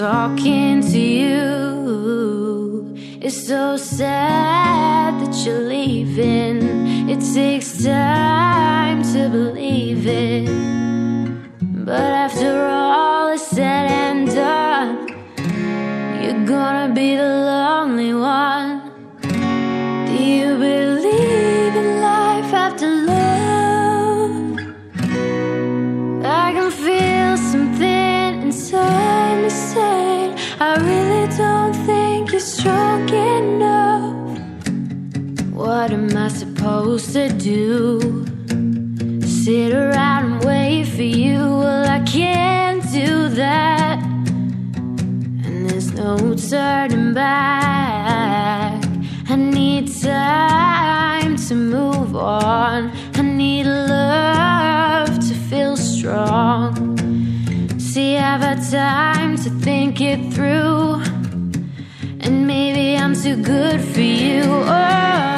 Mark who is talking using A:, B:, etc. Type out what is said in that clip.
A: talking to you. It's so sad that you're leaving. It takes time to believe it, but after all is said and done, you're gonna be the lonely one. Do you believe in life after love? I can feel something inside me saying I really don't think you're strong enough. What am I supposed to do? Sit around and wait for you? Well, I can't do that, and there's no turning back. I need time to move on. I need love to feel strong. See, I've had time to think it through, and maybe I'm too good for you. Oh,